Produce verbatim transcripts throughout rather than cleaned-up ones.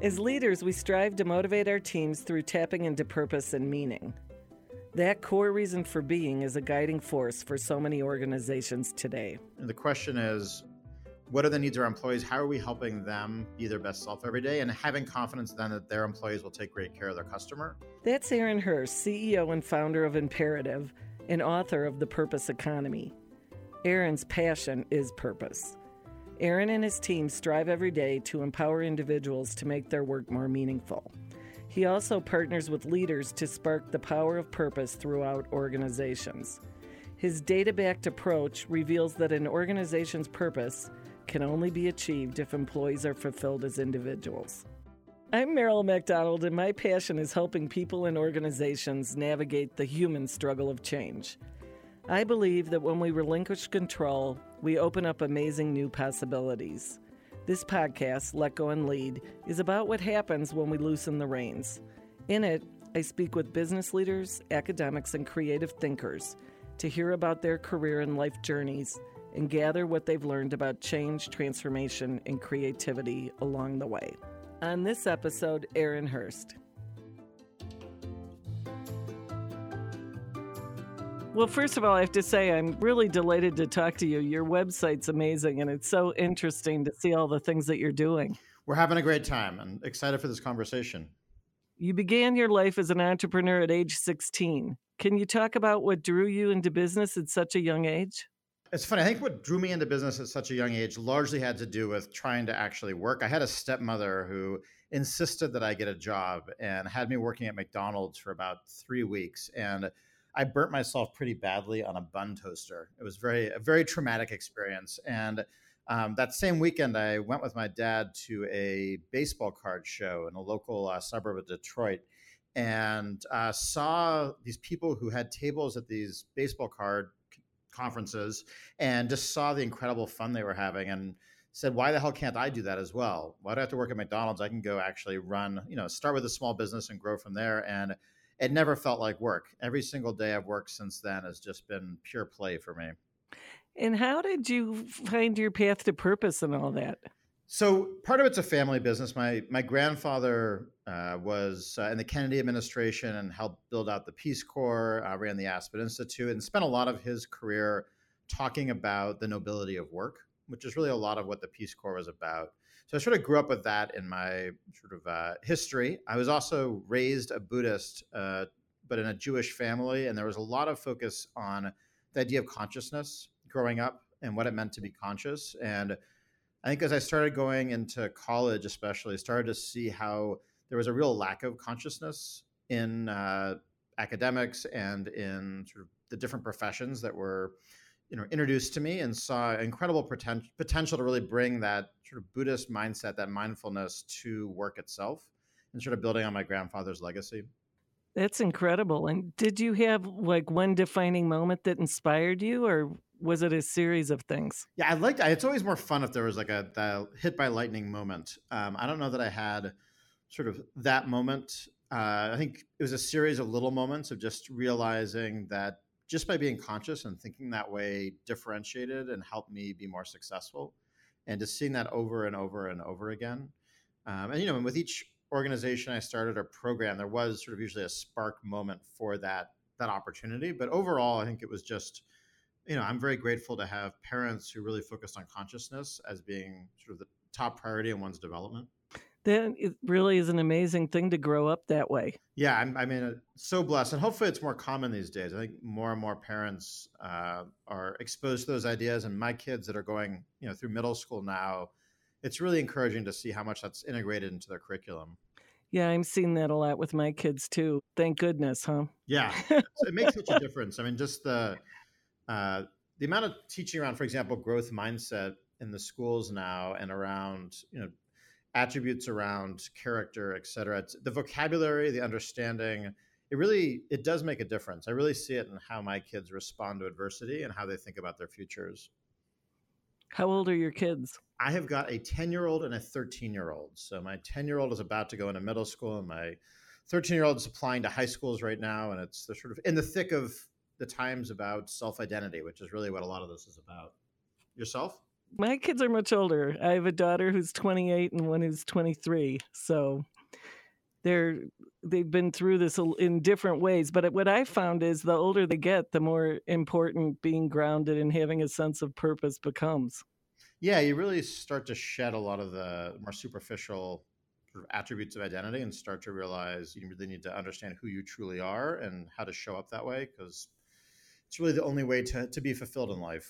As leaders, we strive to motivate our teams through tapping into purpose and meaning. That core reason for being is a guiding force for so many organizations today. And the question is, what are the needs of our employees? How are we helping them be their best self every day? And having confidence then that their employees will take great care of their customer. That's Aaron Hurst, C E O and founder of Imperative and author of The Purpose Economy. Aaron's passion is purpose. Aaron and his team strive every day to empower individuals to make their work more meaningful. He also partners with leaders to spark the power of purpose throughout organizations. His data-backed approach reveals that an organization's purpose can only be achieved if employees are fulfilled as individuals. I'm Meryl McDonald, and my passion is helping people and organizations navigate the human struggle of change. I believe that when we relinquish control, we open up amazing new possibilities. This podcast, Let Go and Lead, is about what happens when we loosen the reins. In it, I speak with business leaders, academics, and creative thinkers to hear about their career and life journeys and gather what they've learned about change, transformation, and creativity along the way. On this episode, Aaron Hurst. Well, first of all, I have to say I'm really delighted to talk to you. Your website's amazing, and it's so interesting to see all the things that you're doing. We're having a great time and excited for this conversation. You began your life as an entrepreneur at age sixteen. Can you talk about what drew you into business at such a young age? It's funny. I think what drew me into business at such a young age largely had to do with trying to actually work. I had a stepmother who insisted that I get a job and had me working at McDonald's for about three weeks. And I burnt myself pretty badly on a bun toaster. It was very a very traumatic experience. And um, that same weekend, I went with my dad to a baseball card show in a local uh, suburb of Detroit, and uh, saw these people who had tables at these baseball card conferences, and just saw the incredible fun they were having, and said, why the hell can't I do that as well? Why do I have to work at McDonald's? I can go actually run, you know, start with a small business and grow from there. And it never felt like work. Every single day I've worked since then has just been pure play for me. And how did you find your path to purpose and all that? So part of it's a family business. My my grandfather uh, was uh, in the Kennedy administration and helped build out the Peace Corps, uh, ran the Aspen Institute, and spent a lot of his career talking about the nobility of work, which is really a lot of what the Peace Corps was about. So I sort of grew up with that in my sort of uh, history. I was also raised a Buddhist, uh, but in a Jewish family, and there was a lot of focus on the idea of consciousness growing up and what it meant to be conscious. And I think as I started going into college, especially, I started to see how there was a real lack of consciousness in uh, academics and in sort of the different professions that were, you know, introduced to me, and saw incredible poten- potential to really bring that sort of Buddhist mindset, that mindfulness, to work itself, and sort of building on my grandfather's legacy. That's incredible. And did you have like one defining moment that inspired you, or was it a series of things? Yeah, I liked it. It's always more fun if there was like a, the hit by lightning moment. Um, I don't know that I had sort of that moment. Uh, I think it was a series of little moments of just realizing that just by being conscious and thinking that way differentiated and helped me be more successful, and just seeing that over and over and over again. Um, and, you know, with each organization I started or program, there was sort of usually a spark moment for that, that opportunity. But overall, I think it was just, you know, I'm very grateful to have parents who really focused on consciousness as being sort of the top priority in one's development. That it really is an amazing thing to grow up that way. Yeah, I'm, I mean, so blessed. And hopefully it's more common these days. I think more and more parents uh, are exposed to those ideas. And my kids that are going, you know, through middle school now, it's really encouraging to see how much that's integrated into their curriculum. Yeah, I'm seeing that a lot with my kids too. Thank goodness, huh? Yeah, it makes such a difference. I mean, just the uh, the amount of teaching around, for example, growth mindset in the schools now, and around, you know, attributes around character, et cetera. It's the vocabulary, the understanding, it really, it does make a difference. I really see it in how my kids respond to adversity and how they think about their futures. How old are your kids? I have got a ten-year-old and a thirteen-year-old. So my ten-year-old is about to go into middle school, and my thirteen-year-old is applying to high schools right now. And it's they're sort of in the thick of the times about self-identity, which is really what a lot of this is about. Yourself? My kids are much older. I have a daughter who's twenty-eight and one who's twenty-three. So they're they've been through this in different ways. But what I found is the older they get, the more important being grounded and having a sense of purpose becomes. Yeah, you really start to shed a lot of the more superficial sort of attributes of identity and start to realize you really need to understand who you truly are and how to show up that way, because it's really the only way to, to be fulfilled in life.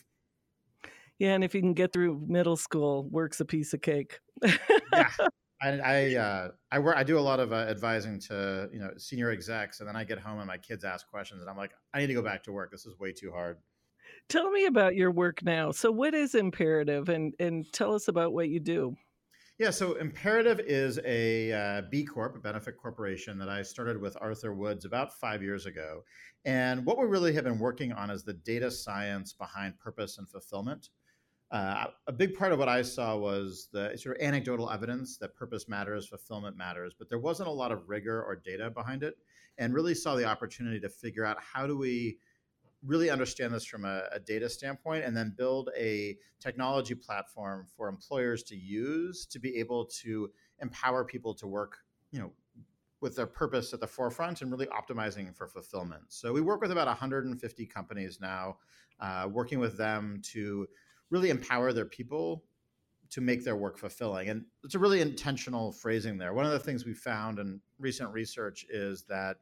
Yeah, and if you can get through middle school, work's a piece of cake. Yeah. I I, uh, I work. I do a lot of uh, advising to you know senior execs, and then I get home and my kids ask questions, and I'm like, I need to go back to work. This is way too hard. Tell me about your work now. So, what is Imperative, and and tell us about what you do. Yeah, so Imperative is a uh, B Corp, a benefit corporation that I started with Arthur Woods about five years ago. And what we really have been working on is the data science behind purpose and fulfillment. Uh, a big part of what I saw was the sort of anecdotal evidence that purpose matters, fulfillment matters, but there wasn't a lot of rigor or data behind it, and really saw the opportunity to figure out how do we really understand this from a, a data standpoint and then build a technology platform for employers to use to be able to empower people to work, you know, with their purpose at the forefront and really optimizing for fulfillment. So we work with about one hundred fifty companies now, uh, working with them to really empower their people to make their work fulfilling. And it's a really intentional phrasing there. One of the things we found in recent research is that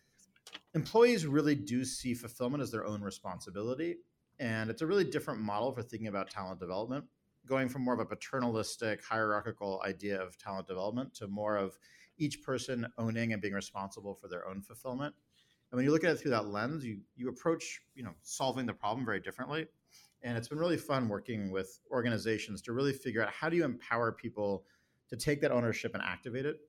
employees really do see fulfillment as their own responsibility. And it's a really different model for thinking about talent development, going from more of a paternalistic, hierarchical idea of talent development to more of each person owning and being responsible for their own fulfillment. And when you look at it through that lens, you you approach, you know, solving the problem very differently. And it's been really fun working with organizations to really figure out how do you empower people to take that ownership and activate it.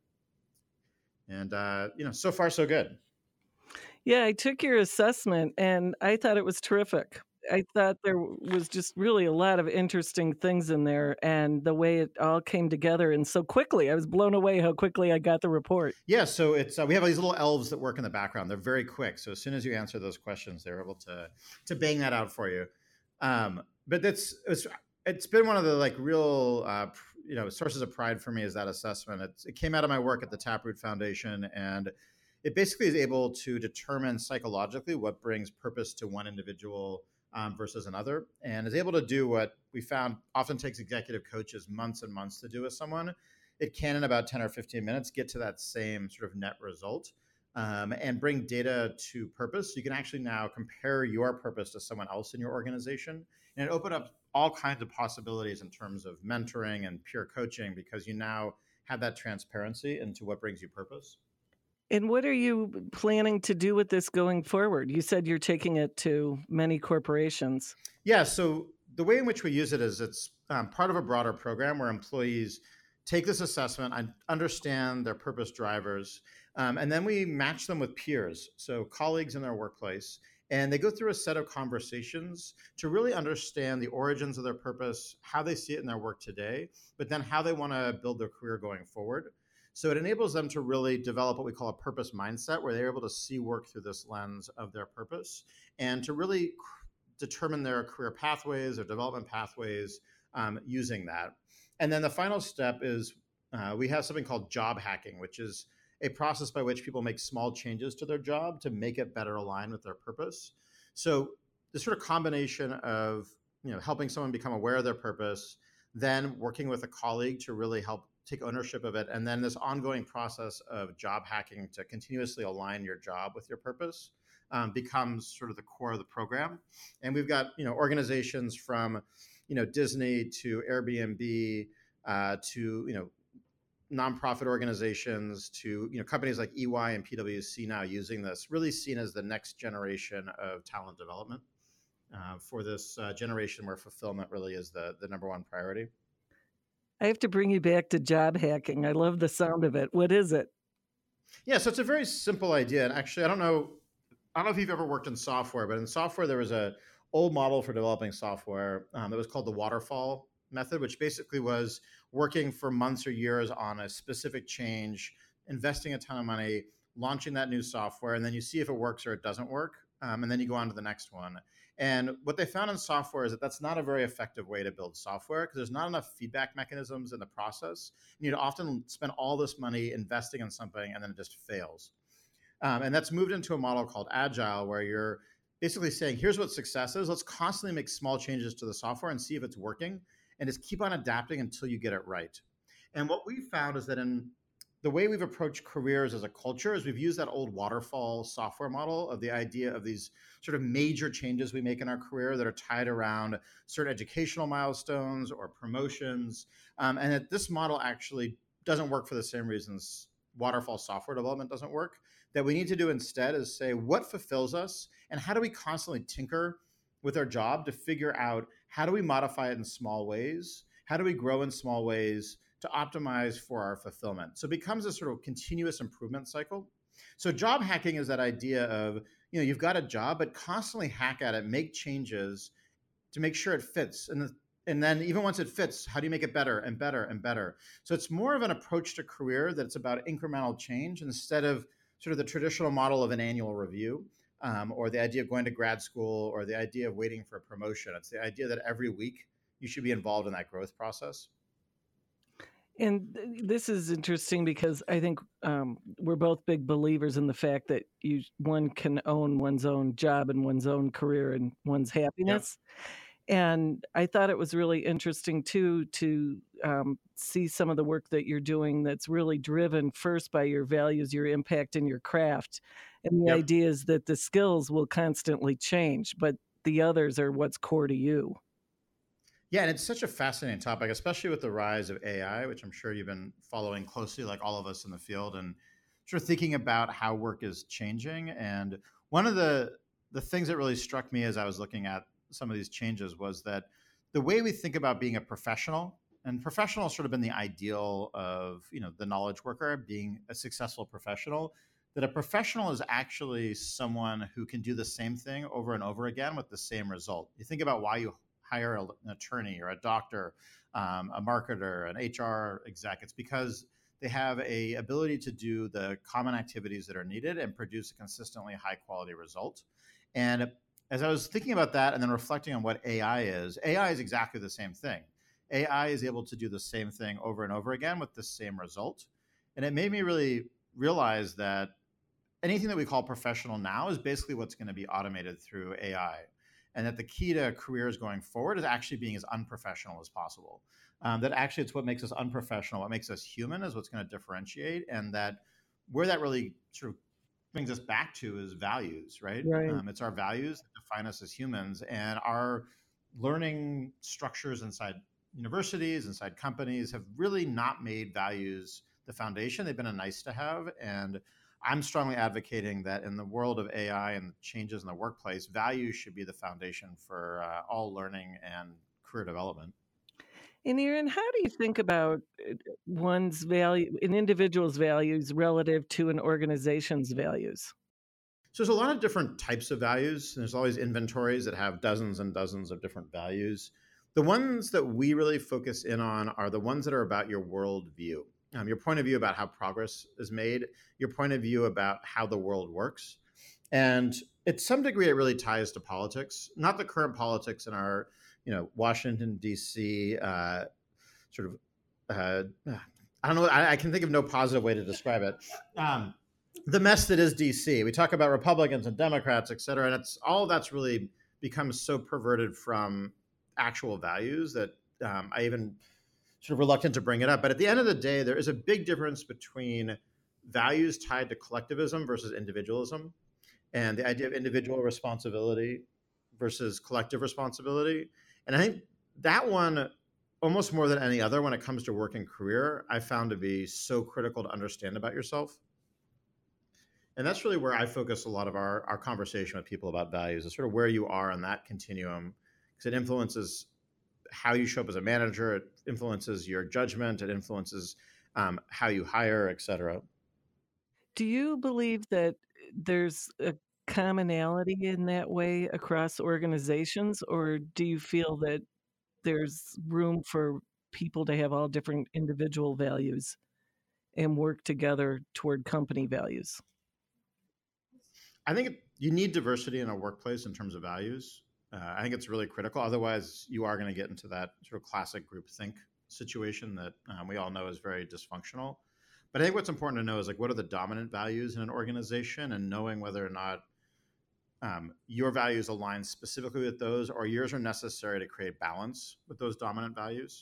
And uh, you know, so far so good. Yeah, I took your assessment and I thought it was terrific. I thought there was just really a lot of interesting things in there, and the way it all came together and so quickly. I was blown away how quickly I got the report. Yeah, so it's uh, we have these little elves that work in the background. They're very quick. So as soon as you answer those questions, they're able to to bang that out for you. Um, but that's it's it's been one of the like real uh, you know sources of pride for me is that assessment. It's, it came out of my work at the Taproot Foundation, and it basically is able to determine psychologically what brings purpose to one individual um, versus another, and is able to do what we found often takes executive coaches months and months to do with someone. It can, in about ten or fifteen minutes, get to that same sort of net result um, and bring data to purpose. So you can actually now compare your purpose to someone else in your organization, and it opened up all kinds of possibilities in terms of mentoring and peer coaching because you now have that transparency into what brings you purpose. And what are you planning to do with this going forward? You said you're taking it to many corporations. Yeah, so the way in which we use it is it's um, part of a broader program where employees take this assessment and understand their purpose drivers, um, and then we match them with peers, so colleagues in their workplace, and they go through a set of conversations to really understand the origins of their purpose, how they see it in their work today, but then how they want to build their career going forward. So it enables them to really develop what we call a purpose mindset, where they're able to see work through this lens of their purpose and to really determine their career pathways or development pathways um, using that. And then the final step is uh, we have something called job hacking, which is a process by which people make small changes to their job to make it better align with their purpose. So the sort of combination of you know helping someone become aware of their purpose, then working with a colleague to really help take ownership of it, and then this ongoing process of job hacking to continuously align your job with your purpose um, becomes sort of the core of the program. And we've got you know organizations from you know Disney to Airbnb uh, to you know nonprofit organizations to you know companies like E Y and P W C now using this, really seen as the next generation of talent development uh, for this uh, generation where fulfillment really is the the number one priority. I have to bring you back to job hacking. I love the sound of it. What is it? Yeah, so it's a very simple idea. And actually, I don't know, I don't know if you've ever worked in software, but in software, there was a old model for developing software um, that was called the waterfall method, which basically was working for months or years on a specific change, investing a ton of money, launching that new software, and then you see if it works or it doesn't work. Um, and then you go on to the next one. And what they found in software is that that's not a very effective way to build software because there's not enough feedback mechanisms in the process. And you'd often spend all this money investing in something and then it just fails. Um, and that's moved into a model called Agile, where you're basically saying, here's what success is. Let's constantly make small changes to the software and see if it's working, and just keep on adapting until you get it right. And what we found is that in the way we've approached careers as a culture is we've used that old waterfall software model of the idea of these sort of major changes we make in our career that are tied around certain educational milestones or promotions. Um, and that this model actually doesn't work for the same reasons waterfall software development doesn't work. That we need to do instead is say, what fulfills us and how do we constantly tinker with our job to figure out how do we modify it in small ways? How do we grow in small ways to optimize for our fulfillment? So it becomes a sort of continuous improvement cycle. So job hacking is that idea of, you know, you've got a job, but constantly hack at it, make changes to make sure it fits. And, the, and then even once it fits, how do you make it better and better and better? So it's more of an approach to career that's about incremental change instead of sort of the traditional model of an annual review. Um, or the idea of going to grad school, or the idea of waiting for a promotion. It's the idea that every week you should be involved in that growth process. And this is interesting because I think um, we're both big believers in the fact that you one can own one's own job and one's own career and one's happiness. Yep. And I thought it was really interesting, too, to um, see some of the work that you're doing that's really driven first by your values, your impact, and your craft. And the yep. idea is that the skills will constantly change, but the others are what's core to you. Yeah, and it's such a fascinating topic, especially with the rise of A I, which I'm sure you've been following closely, like all of us in the field, and sort of thinking about how work is changing. And one of the the things that really struck me as I was looking at some of these changes was that the way we think about being a professional, and professional has sort of been the ideal of, you know, the knowledge worker being a successful professional, that a professional is actually someone who can do the same thing over and over again with the same result. You think about why you hire an attorney or a doctor, um, a marketer, an H R exec. It's because they have a ability to do the common activities that are needed and produce a consistently high quality result. And as I was thinking about that and then reflecting on what A I is, A I is exactly the same thing. A I is able to do the same thing over and over again with the same result. And it made me really realize that anything that we call professional now is basically what's going to be automated through A I. And that the key to careers going forward is actually being as unprofessional as possible. Um, that actually it's what makes us unprofessional, what makes us human is what's going to differentiate. And that where that really sort of brings us back to is values, right? Right. Um, it's our values that define us as humans, and our learning structures inside universities, inside companies have really not made values the foundation. They've been a nice to have. And I'm strongly advocating that in the world of A I and changes in the workplace, values should be the foundation for uh, all learning and career development. And Aaron, how do you think about one's value, an individual's values relative to an organization's values? So there's a lot of different types of values. There's always inventories that have dozens and dozens of different values. The ones that we really focus in on are the ones that are about your worldview. Um, your point of view about how progress is made, your point of view about how the world works. And at some degree, it really ties to politics, not the current politics in our, you know, Washington, D C, uh, sort of, uh, I don't know, I, I can think of no positive way to describe it. Um, the mess that is D C. We talk about Republicans and Democrats, et cetera, and it's all of that's really become so perverted from actual values that um, I even sort of reluctant to bring it up. But at the end of the day, there is a big difference between values tied to collectivism versus individualism, and the idea of individual responsibility versus collective responsibility. And I think that one, almost more than any other when it comes to work and career, I found to be so critical to understand about yourself. And that's really where I focus a lot of our, our conversation with people about values, is sort of where you are on that continuum, because it influences how you show up as a manager, it influences your judgment, it influences um, how you hire, et cetera. Do you believe that there's a commonality in that way across organizations, or do you feel that there's room for people to have all different individual values and work together toward company values? I think you need diversity in a workplace in terms of values. Uh, I think it's really critical. Otherwise, you are going to get into that sort of classic groupthink situation that um, we all know is very dysfunctional. But I think what's important to know is like what are the dominant values in an organization, and knowing whether or not um, your values align specifically with those, or yours are necessary to create balance with those dominant values.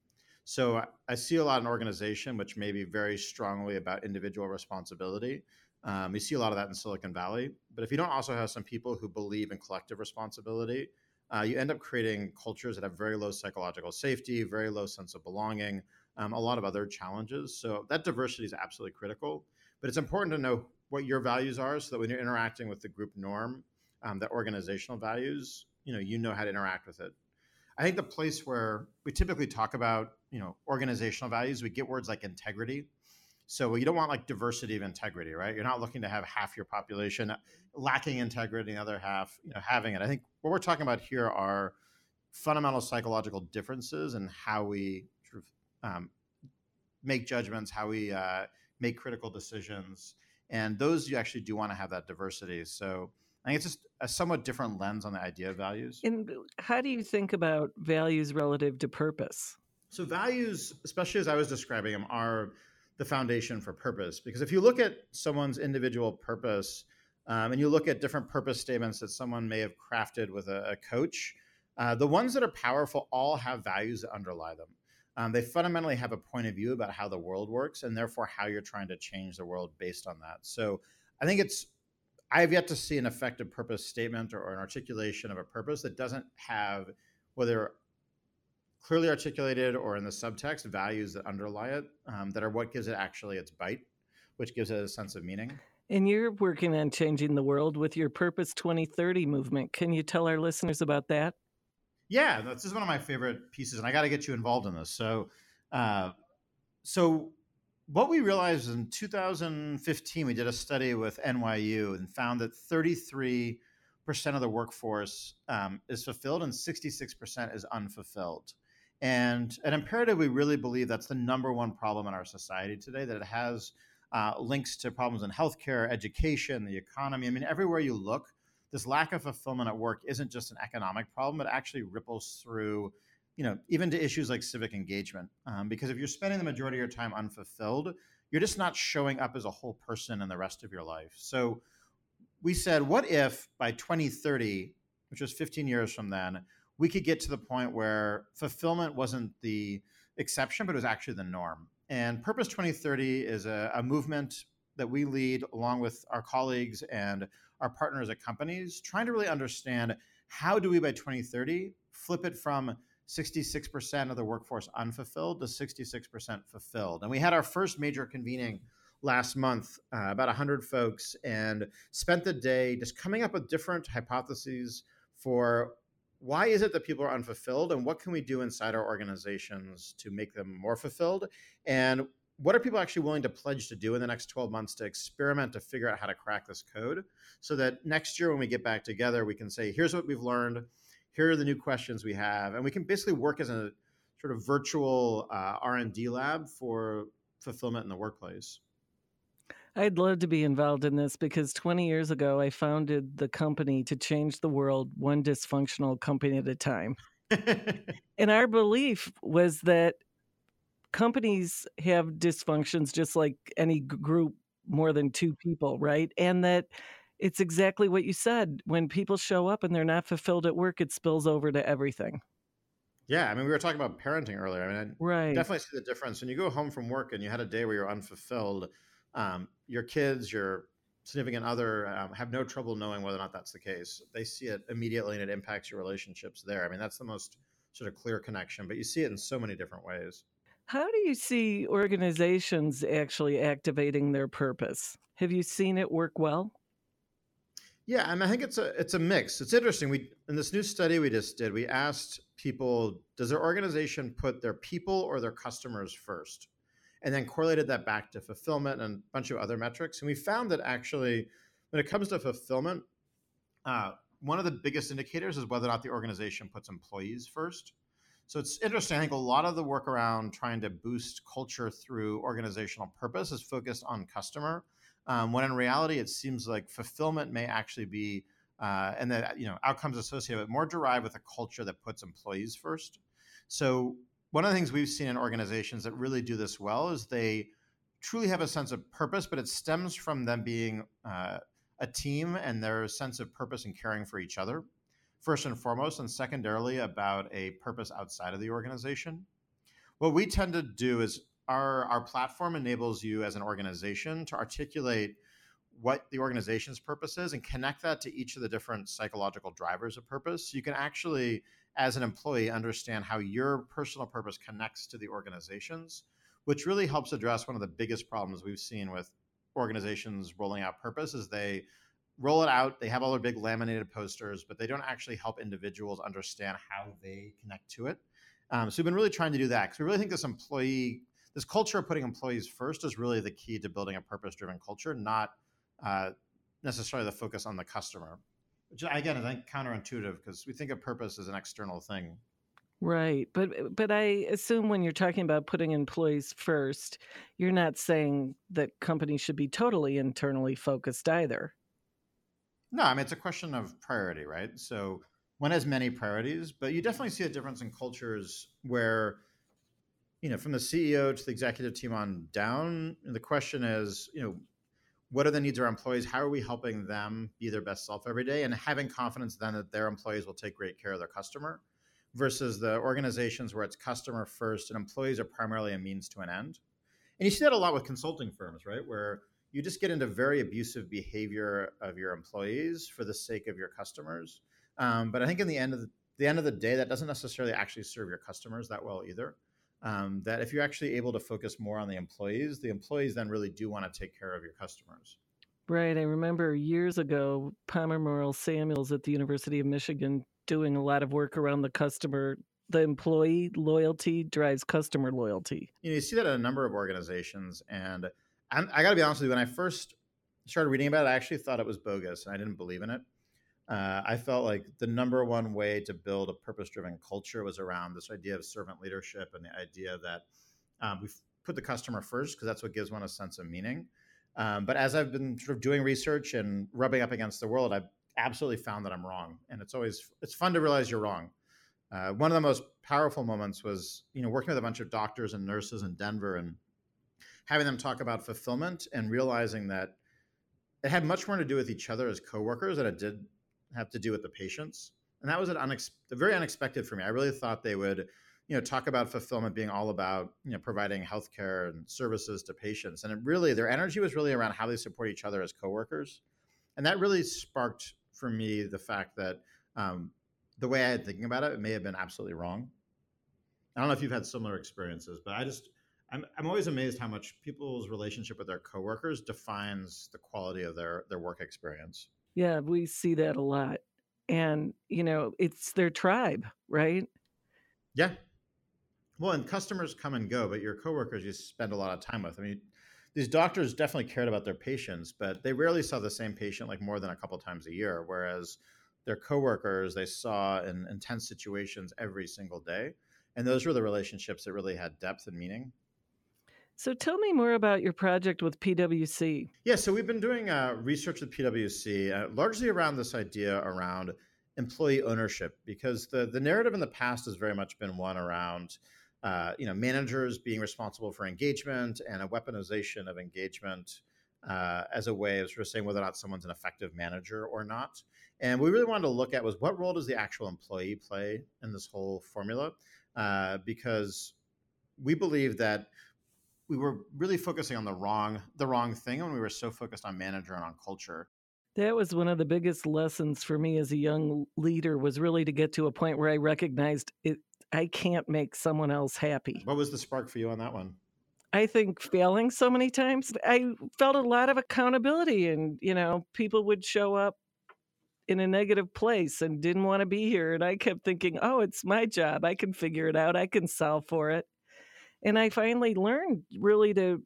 So I, I see a lot in organization which may be very strongly about individual responsibility. Um, you see a lot of that in Silicon Valley. But if you don't also have some people who believe in collective responsibility, uh, you end up creating cultures that have very low psychological safety, very low sense of belonging, um, a lot of other challenges. So that diversity is absolutely critical. But it's important to know what your values are so that when you're interacting with the group norm, um, that organizational values, you know, you know how to interact with it. I think the place where we typically talk about, you know, organizational values, we get words like integrity. So you don't want like diversity of integrity, right? You're not looking to have half your population lacking integrity and the other half, you know, having it. I think what we're talking about here are fundamental psychological differences in how we sort of um, make judgments, how we uh, make critical decisions. And those you actually do want to have that diversity. So I think it's just a somewhat different lens on the idea of values. And how do you think about values relative to purpose? So values, especially as I was describing them, are the foundation for purpose. Because if you look at someone's individual purpose, um, and you look at different purpose statements that someone may have crafted with a, a coach, uh, the ones that are powerful all have values that underlie them. Um, they fundamentally have a point of view about how the world works, and therefore how you're trying to change the world based on that. So I think it's, I have yet to see an effective purpose statement or, or an articulation of a purpose that doesn't have, whether clearly articulated or in the subtext, values that underlie it, um, that are what gives it actually its bite, which gives it a sense of meaning. And you're working on changing the world with your Purpose twenty thirty movement. Can you tell our listeners about that? Yeah, this is one of my favorite pieces, and I got to get you involved in this. So, uh, so what we realized in two thousand fifteen, we did a study with N Y U and found that thirty-three percent of the workforce um, is fulfilled and sixty-six percent is unfulfilled. And at Imperative, we really believe that's the number one problem in our society today, that it has uh, links to problems in healthcare, education, the economy. I mean, everywhere you look, this lack of fulfillment at work isn't just an economic problem. It actually ripples through, you know, even to issues like civic engagement. Um, because if you're spending the majority of your time unfulfilled, you're just not showing up as a whole person in the rest of your life. So we said, what if by twenty thirty, which was fifteen years from then, we could get to the point where fulfillment wasn't the exception, but it was actually the norm. And Purpose twenty thirty is a, a movement that we lead along with our colleagues and our partners at companies, trying to really understand how do we by twenty thirty flip it from sixty-six percent of the workforce unfulfilled to sixty-six percent fulfilled. And we had our first major convening last month, uh, about one hundred folks, and spent the day just coming up with different hypotheses for why is it that people are unfulfilled, and what can we do inside our organizations to make them more fulfilled, and what are people actually willing to pledge to do in the next twelve months to experiment to figure out how to crack this code, so that next year when we get back together, we can say, here's what we've learned, here are the new questions we have, and we can basically work as a sort of virtual uh, R and D lab for fulfillment in the workplace. I'd love to be involved in this because twenty years ago, I founded the company to change the world one dysfunctional company at a time. And our belief was that companies have dysfunctions just like any g- group, more than two people, right? And that it's exactly what you said. When people show up and they're not fulfilled at work, it spills over to everything. Yeah, I mean, we were talking about parenting earlier. I mean, I Right. definitely see the difference. When you go home from work and you had a day where you're unfulfilled, um, your kids, your significant other um, have no trouble knowing whether or not that's the case. They see it immediately and it impacts your relationships there. I mean, that's the most sort of clear connection, but you see it in so many different ways. How do you see organizations actually activating their purpose? Have you seen it work well? Yeah, I mean, I think it's a it's a mix. It's interesting. We in this new study we just did, we asked people, does their organization put their people or their customers first? And then correlated that back to fulfillment and a bunch of other metrics. And we found that actually, when it comes to fulfillment, uh, one of the biggest indicators is whether or not the organization puts employees first. So it's interesting. I think a lot of the work around trying to boost culture through organizational purpose is focused on customer, um, when in reality, it seems like fulfillment may actually be uh, and the you know outcomes associated with it more derived with a culture that puts employees first. So one of the things we've seen in organizations that really do this well is they truly have a sense of purpose, but it stems from them being uh, a team and their sense of purpose and caring for each other, first and foremost, and secondarily about a purpose outside of the organization. What we tend to do is our, our platform enables you as an organization to articulate what the organization's purpose is and connect that to each of the different psychological drivers of purpose. You can actually, as an employee, understand how your personal purpose connects to the organization's, which really helps address one of the biggest problems we've seen with organizations rolling out purpose is they roll it out, they have all their big laminated posters, but they don't actually help individuals understand how they connect to it. Um, so we've been really trying to do that because we really think this employee, this culture of putting employees first is really the key to building a purpose-driven culture, not uh, necessarily the focus on the customer, which again, I think counterintuitive because we think of purpose as an external thing. Right. But but I assume when you're talking about putting employees first, you're not saying that companies should be totally internally focused either. No, I mean, it's a question of priority, right? So one has many priorities, but you definitely see a difference in cultures where, you know, from the C E O to the executive team on down, the question is, you know, what are the needs of our employees? How are we helping them be their best self every day? And having confidence then that their employees will take great care of their customer versus the organizations where it's customer first and employees are primarily a means to an end. And you see that a lot with consulting firms, right? Where you just get into very abusive behavior of your employees for the sake of your customers. Um, but I think in the end of the, the end of the day, that doesn't necessarily actually serve your customers that well either. Um, that if you're actually able to focus more on the employees, the employees then really do want to take care of your customers. Right. I remember years ago, Palmer Morrell Samuels at the University of Michigan doing a lot of work around the customer. The employee loyalty drives customer loyalty. You know, you see that in a number of organizations. And I'm, I got to be honest with you, when I first started reading about it, I actually thought it was bogus and I didn't believe in it. Uh, I felt like the number one way to build a purpose-driven culture was around this idea of servant leadership and the idea that um, we put the customer first because that's what gives one a sense of meaning. Um, but as I've been sort of doing research and rubbing up against the world, I've absolutely found that I'm wrong. And it's always, it's fun to realize you're wrong. Uh, one of the most powerful moments was, you know, working with a bunch of doctors and nurses in Denver and having them talk about fulfillment and realizing that it had much more to do with each other as coworkers than it did have to do with the patients. And that was an unex- very unexpected for me. I really thought they would, you know, talk about fulfillment being all about, you know, providing healthcare and services to patients. And it really, their energy was really around how they support each other as coworkers. And that really sparked for me the fact that um, the way I had thinking about it, it may have been absolutely wrong. I don't know if you've had similar experiences, but I just, I'm, I'm always amazed how much people's relationship with their coworkers defines the quality of their, their work experience. Yeah, we see that a lot. And, you know, it's their tribe, right? Yeah. Well, and customers come and go, but your coworkers you spend a lot of time with. I mean, these doctors definitely cared about their patients, but they rarely saw the same patient like more than a couple times a year, whereas their coworkers they saw in intense situations every single day. And those were the relationships that really had depth and meaning. So tell me more about your project with P W C. Yeah, so we've been doing uh, research with P W C, uh, largely around this idea around employee ownership, because the, the narrative in the past has very much been one around uh, you know, managers being responsible for engagement and a weaponization of engagement uh, as a way of sort of saying whether or not someone's an effective manager or not. And we really wanted to look at was what role does the actual employee play in this whole formula? Uh, because we believe that we were really focusing on the wrong the wrong thing when we were so focused on manager and on culture. That was one of the biggest lessons for me as a young leader was really to get to a point where I recognized it. I can't make someone else happy. What was the spark for you on that one? I think failing so many times, I felt a lot of accountability and, you know, people would show up in a negative place and didn't want to be here. And I kept thinking, oh, it's my job. I can figure it out. I can solve for it. And I finally learned really to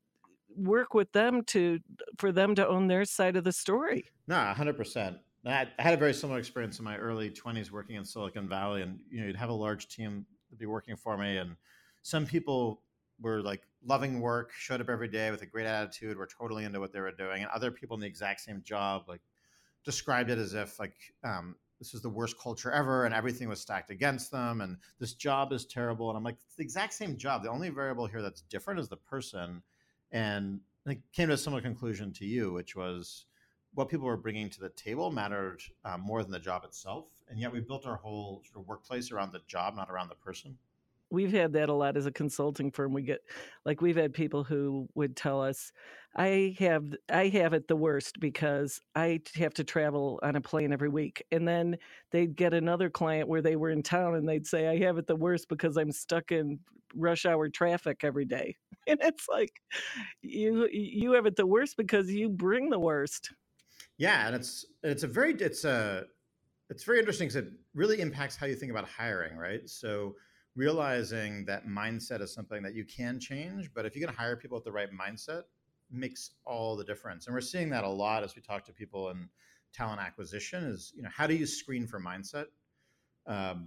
work with them to for them to own their side of the story. No, one hundred percent. I had a very similar experience in my early twenties working in Silicon Valley, and you know, you'd have a large team that'd be working for me, and some people were like loving work, showed up every day with a great attitude, were totally into what they were doing, and other people in the exact same job like described it as if like um, this is the worst culture ever and everything was stacked against them and this job is terrible. And I'm like, it's the exact same job. The only variable here that's different is the person. And I came to a similar conclusion to you, which was what people were bringing to the table mattered uh, more than the job itself. And yet we built our whole sort of workplace around the job, not around the person. We've had that a lot as a consulting firm. We get, like, we've had people who would tell us, I have I have it the worst because I have to travel on a plane every week. And then they'd get another client where they were in town and they'd say, I have it the worst because I'm stuck in rush hour traffic every day. And it's like, you you have it the worst because you bring the worst. Yeah, and it's it's a very it's a it's very interesting because it really impacts how you think about hiring, right? So realizing that mindset is something that you can change, but if you can hire people with the right mindset, makes all the difference. And we're seeing that a lot as we talk to people in talent acquisition. Is you know how do you screen for mindset? Um,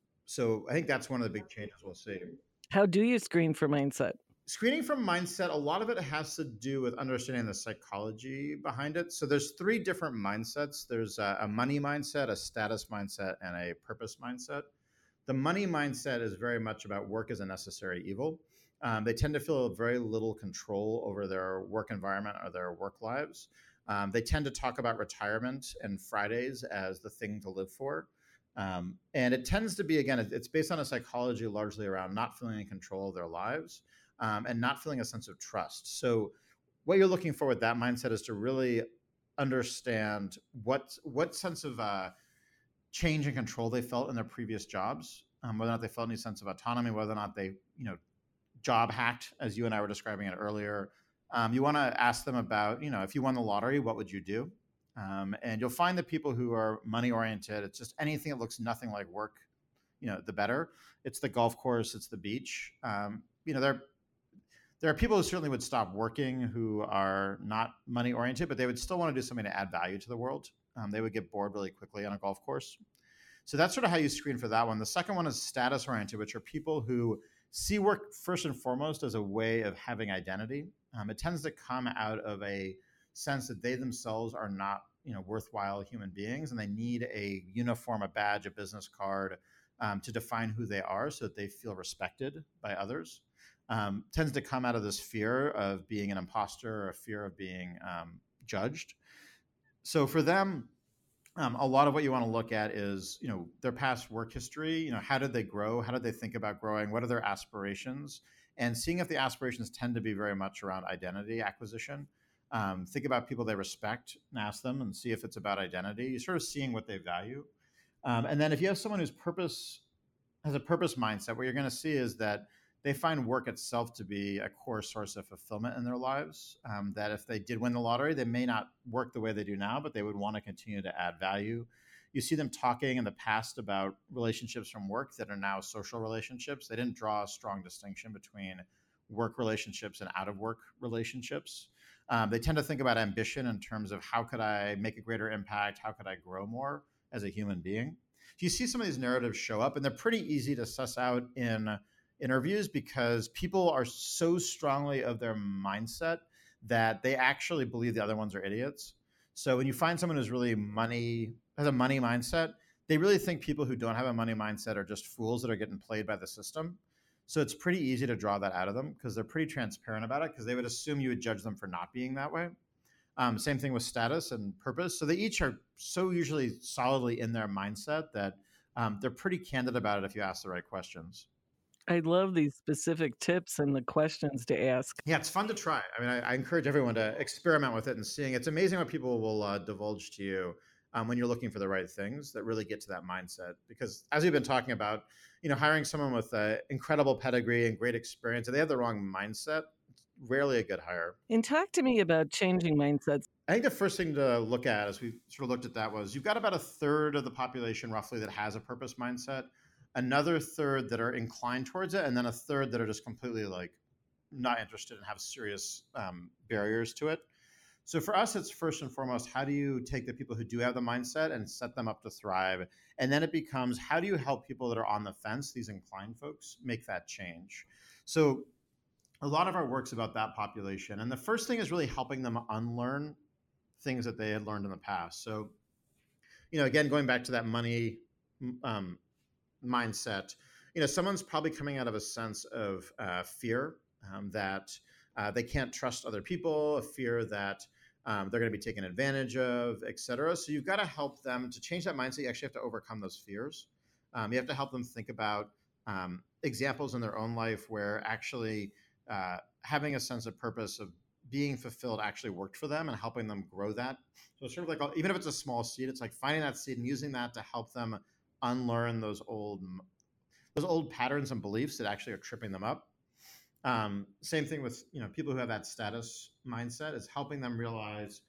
so I think that's one of the big changes we'll see. How do you screen for mindset? Screening from mindset, a lot of it has to do with understanding the psychology behind it. So there's three different mindsets. There's a, a money mindset, a status mindset, and a purpose mindset. The money mindset is very much about work as a necessary evil. Um, they tend to feel very little control over their work environment or their work lives. Um, they tend to talk about retirement and Fridays as the thing to live for. Um, and it tends to be, again, it's based on a psychology largely around not feeling in control of their lives um, and not feeling a sense of trust. So what you're looking for with that mindset is to really understand what, what sense of uh, change and control they felt in their previous jobs, um, whether or not they felt any sense of autonomy, whether or not they, you know, job hacked, as you and I were describing it earlier. Um, you want to ask them about, you know, if you won the lottery, what would you do? Um, and you'll find that people who are money oriented, it's just anything that looks nothing like work, you know, the better. It's the golf course, it's the beach. Um, you know, there, there are people who certainly would stop working who are not money oriented, but they would still want to do something to add value to the world. Um, they would get bored really quickly on a golf course. So that's sort of how you screen for that one. The second one is status oriented, which are people who see work first and foremost as a way of having identity. Um, it tends to come out of a sense that they themselves are not, you know, worthwhile human beings, and they need a uniform, a badge, a business card um, to define who they are, so that they feel respected by others. Um, tends to come out of this fear of being an imposter or a fear of being um, judged. So for them, um, a lot of what you want to look at is, you know, their past work history. You know, how did they grow? How did they think about growing? What are their aspirations? And seeing if the aspirations tend to be very much around identity acquisition. Um, think about people they respect and ask them and see if it's about identity. You're sort of seeing what they value. Um, and then if you have someone whose purpose has a purpose mindset, what you're going to see is that they find work itself to be a core source of fulfillment in their lives. Um, that if they did win the lottery, they may not work the way they do now, but they would want to continue to add value. You see them talking in the past about relationships from work that are now social relationships. They didn't draw a strong distinction between work relationships and out of work relationships. Um, they tend to think about ambition in terms of how could I make a greater impact? How could I grow more as a human being? You see some of these narratives show up, and they're pretty easy to suss out in interviews because people are so strongly of their mindset that they actually believe the other ones are idiots. So when you find someone who's really money, has a money mindset, they really think people who don't have a money mindset are just fools that are getting played by the system. So it's pretty easy to draw that out of them because they're pretty transparent about it because they would assume you would judge them for not being that way. Um, same thing with status and purpose. So they each are so usually solidly in their mindset that um, they're pretty candid about it if you ask the right questions. I love these specific tips and the questions to ask. Yeah, it's fun to try. I mean, I, I encourage everyone to experiment with it and seeing. It's amazing what people will uh, divulge to you um, when you're looking for the right things that really get to that mindset. Because as we've been talking about, you know, hiring someone with uh, incredible pedigree and great experience, if they have the wrong mindset, it's rarely a good hire. And talk to me about changing mindsets. I think the first thing to look at as we sort of looked at that was you've got about a third of the population roughly that has a purpose mindset, another third that are inclined towards it, and then a third that are just completely like not interested and have serious um, barriers to it. So for us, it's first and foremost, how do you take the people who do have the mindset and set them up to thrive? And then it becomes, how do you help people that are on the fence, these inclined folks, make that change? So a lot of our work's about that population. And the first thing is really helping them unlearn things that they had learned in the past. So you know, again, going back to that money um, mindset, you know, someone's probably coming out of a sense of uh, fear um, that uh, they can't trust other people, a fear that um, they're going to be taken advantage of, et cetera. So you've got to help them to change that mindset. You actually have to overcome those fears. Um, you have to help them think about um, examples in their own life where actually uh, having a sense of purpose, of being fulfilled, actually worked for them, and helping them grow that. So it's sort of like, even if it's a small seed, it's like finding that seed and using that to help them unlearn those old those old patterns and beliefs that actually are tripping them up. Um, same thing with, you know, people who have that status mindset, is helping them realize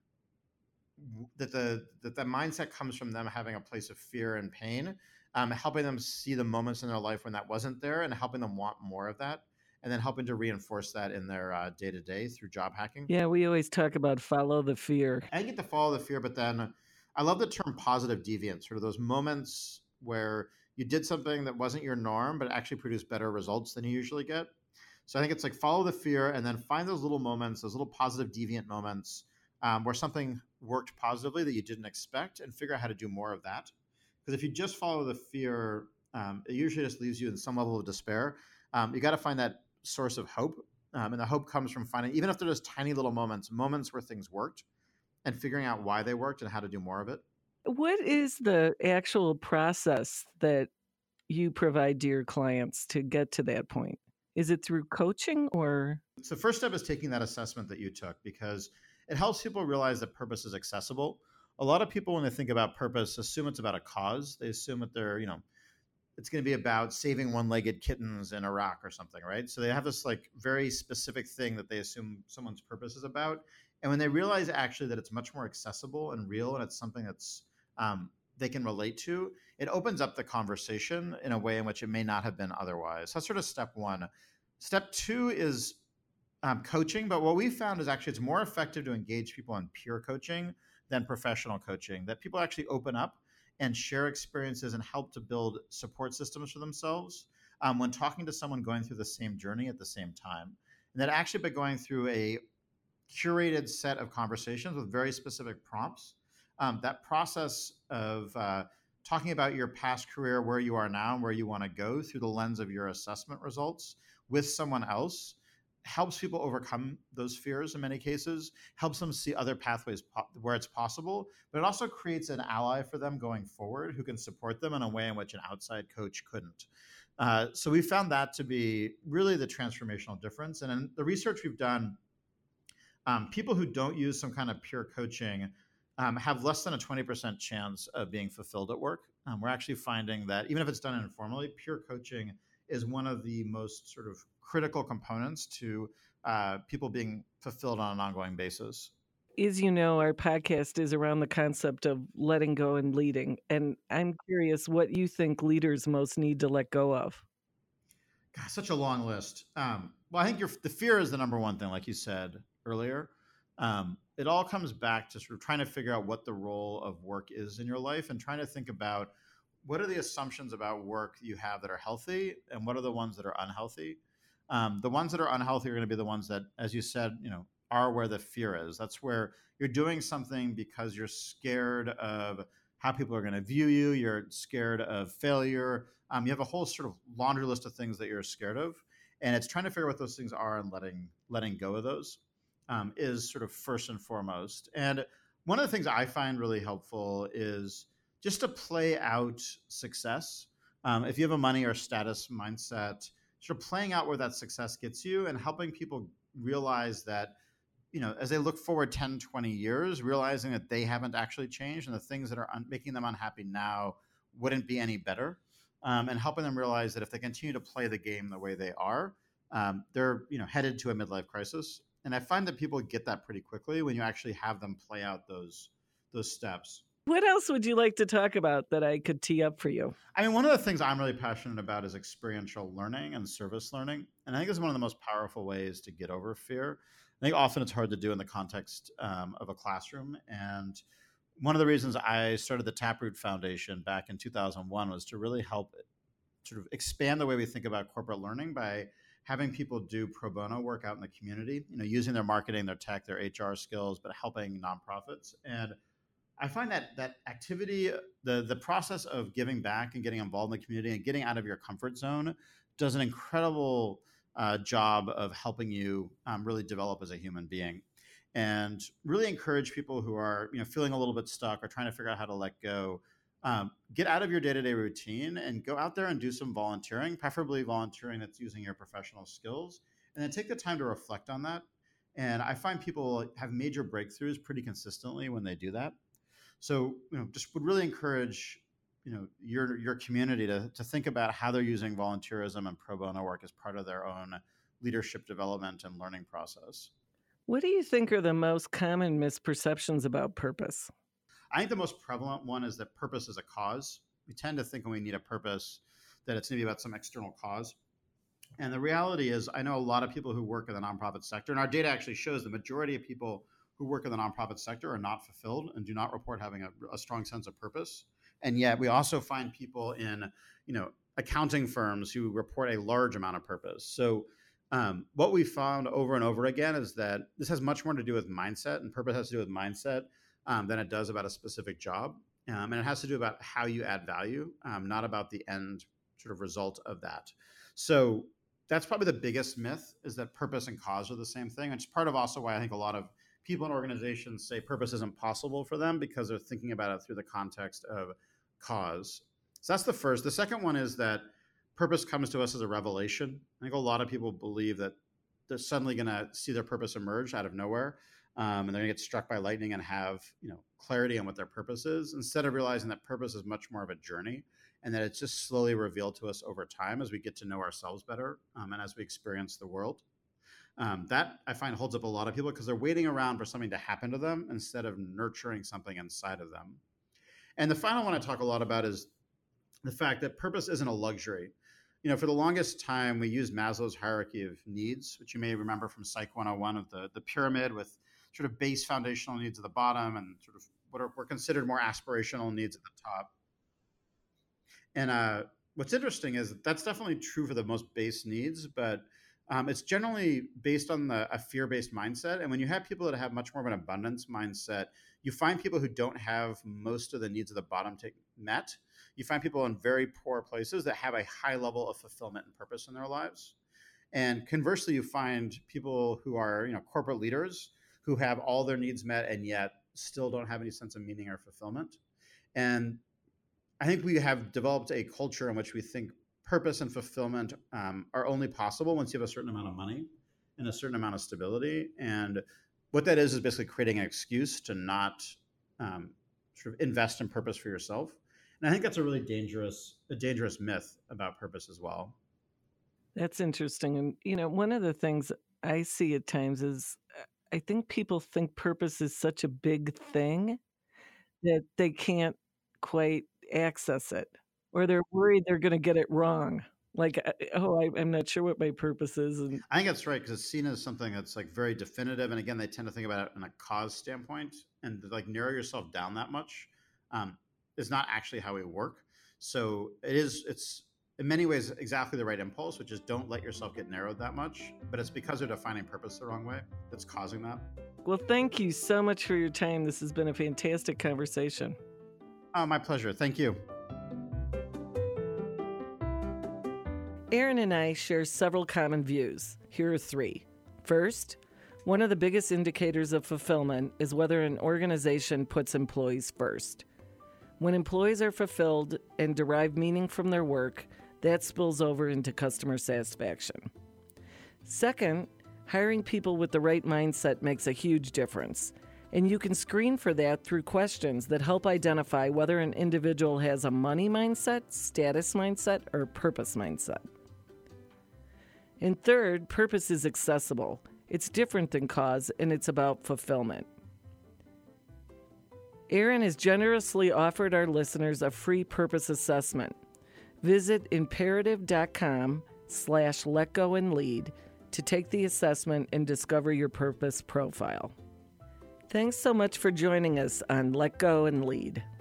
that the that the mindset comes from them having a place of fear and pain, um, helping them see the moments in their life when that wasn't there, and helping them want more of that, and then helping to reinforce that in their uh, day-to-day through job hacking. Yeah, we always talk about follow the fear. I get to follow the fear, but then I love the term positive deviance, sort of those moments where you did something that wasn't your norm, but actually produced better results than you usually get. So I think it's like follow the fear and then find those little moments, those little positive deviant moments um, where something worked positively that you didn't expect, and figure out how to do more of that. Because if you just follow the fear, um, it usually just leaves you in some level of despair. Um, you got to find that source of hope. Um, and the hope comes from finding, even if they're just tiny little moments, moments where things worked, and figuring out why they worked and how to do more of it. What is the actual process that you provide to your clients to get to that point? Is it through coaching or? So first step is taking that assessment that you took, because it helps people realize that purpose is accessible. A lot of people, when they think about purpose, assume it's about a cause. They assume that they're, you know, it's going to be about saving one-legged kittens in Iraq or something, right? So they have this like very specific thing that they assume someone's purpose is about. And when they realize actually that it's much more accessible and real, and it's something that's um, they can relate to, it opens up the conversation in a way in which it may not have been otherwise. That's sort of step one. Step two is um, coaching. But what we found is actually it's more effective to engage people in peer coaching than professional coaching, that people actually open up and share experiences and help to build support systems for themselves um, when talking to someone going through the same journey at the same time. And that actually by going through a curated set of conversations with very specific prompts, um, that process of uh, talking about your past career, where you are now, and where you want to go through the lens of your assessment results with someone else, helps people overcome those fears in many cases, helps them see other pathways po- where it's possible, but it also creates an ally for them going forward who can support them in a way in which an outside coach couldn't. Uh, so we found that to be really the transformational difference. And in the research we've done, um, people who don't use some kind of peer coaching um, have less than a twenty percent chance of being fulfilled at work. Um, we're actually finding that even if it's done informally, peer coaching is one of the most sort of critical components to uh, people being fulfilled on an ongoing basis. As you know, our podcast is around the concept of letting go and leading. And I'm curious what you think leaders most need to let go of. God, such a long list. Um, well, I think your, the fear is the number one thing, like you said earlier. Um, it all comes back to sort of trying to figure out what the role of work is in your life, and trying to think about what are the assumptions about work you have that are healthy, and what are the ones that are unhealthy. Um, the ones that are unhealthy are going to be the ones that, as you said, you know, are where the fear is. That's where you're doing something because you're scared of how people are going to view you. You're scared of failure. Um, you have a whole sort of laundry list of things that you're scared of, and it's trying to figure out what those things are and letting letting go of those um, is sort of first and foremost. And one of the things I find really helpful is just to play out success. Um, if you have a money or status mindset, sort of playing out where that success gets you, and helping people realize that, you know, as they look forward ten, twenty years, realizing that they haven't actually changed, and the things that are un- making them unhappy now wouldn't be any better. Um, and helping them realize that if they continue to play the game the way they are, um, they're, you know, headed to a midlife crisis. And I find that people get that pretty quickly when you actually have them play out those those steps. What else would you like to talk about that I could tee up for you? I mean, one of the things I'm really passionate about is experiential learning and service learning. And I think it's one of the most powerful ways to get over fear. I think often it's hard to do in the context um, of a classroom. And one of the reasons I started the Taproot Foundation back in two thousand one was to really help sort of expand the way we think about corporate learning by having people do pro bono work out in the community, you know, using their marketing, their tech, their H R skills, but helping nonprofits. And I find that that activity, the the process of giving back and getting involved in the community and getting out of your comfort zone, does an incredible uh, job of helping you um, really develop as a human being, and really encourage people who are you know feeling a little bit stuck or trying to figure out how to let go. Um, get out of your day to day routine and go out there and do some volunteering, preferably volunteering that's using your professional skills, and then take the time to reflect on that. And I find people have major breakthroughs pretty consistently when they do that. So, you know, just would really encourage, you know, your your community to to think about how they're using volunteerism and pro bono work as part of their own leadership development and learning process. What do you think are the most common misperceptions about purpose? I think the most prevalent one is that purpose is a cause. We tend to think when we need a purpose that it's going to be about some external cause. And the reality is, I know a lot of people who work in the nonprofit sector, and our data actually shows the majority of people who work in the nonprofit sector are not fulfilled and do not report having a, a strong sense of purpose. And yet we also find people in, you know, accounting firms who report a large amount of purpose. So um, what we found over and over again is that this has much more to do with mindset, and purpose has to do with mindset um, than it does about a specific job. Um, and it has to do about how you add value, um, not about the end sort of result of that. So that's probably the biggest myth, is that purpose and cause are the same thing. And it's part of also why I think a lot of people in organizations say purpose isn't possible for them, because they're thinking about it through the context of cause. So that's the first. The second one is that purpose comes to us as a revelation. I think a lot of people believe that they're suddenly going to see their purpose emerge out of nowhere, um, and they're going to get struck by lightning and have you know clarity on what their purpose is, instead of realizing that purpose is much more of a journey, and that it's just slowly revealed to us over time as we get to know ourselves better, um, and as we experience the world. Um, that I find holds up a lot of people because they're waiting around for something to happen to them instead of nurturing something inside of them. And the final one I talk a lot about is the fact that purpose isn't a luxury. You know, for the longest time, we used Maslow's hierarchy of needs, which you may remember from Psych one oh one, of the, the pyramid with sort of base foundational needs at the bottom and sort of what are, were considered more aspirational needs at the top. And uh, what's interesting is that that's definitely true for the most base needs, but um, it's generally based on the, a fear-based mindset. And when you have people that have much more of an abundance mindset, you find people who don't have most of the needs of the bottom take met. You find people in very poor places that have a high level of fulfillment and purpose in their lives. And conversely, you find people who are, you know, corporate leaders who have all their needs met and yet still don't have any sense of meaning or fulfillment. And I think we have developed a culture in which we think purpose and fulfillment um, are only possible once you have a certain amount of money and a certain amount of stability. And what that is is basically creating an excuse to not um, sort of invest in purpose for yourself. And I think that's a really dangerous, a dangerous myth about purpose as well. That's interesting. And, you know, one of the things I see at times is I think people think purpose is such a big thing that they can't quite access it, or they're worried they're going to get it wrong. Like, oh, I, I'm not sure what my purpose is. And I think that's right, because it's seen as something that's like very definitive. And again, they tend to think about it in a cause standpoint, and like narrow yourself down that much um, is not actually how we work. So it is, it's in many ways exactly the right impulse, which is don't let yourself get narrowed that much. But it's because they're defining purpose the wrong way that's causing that. Well, thank you so much for your time. This has been a fantastic conversation. Oh, my pleasure. Thank you. Aaron and I share several common views. Here are three. First, one of the biggest indicators of fulfillment is whether an organization puts employees first. When employees are fulfilled and derive meaning from their work, that spills over into customer satisfaction. Second, hiring people with the right mindset makes a huge difference, and you can screen for that through questions that help identify whether an individual has a money mindset, status mindset, or purpose mindset. And third, purpose is accessible. It's different than cause, and it's about fulfillment. Aaron has generously offered our listeners a free purpose assessment. Visit imperative.com slash let go and lead to take the assessment and discover your purpose profile. Thanks so much for joining us on Let Go and Lead.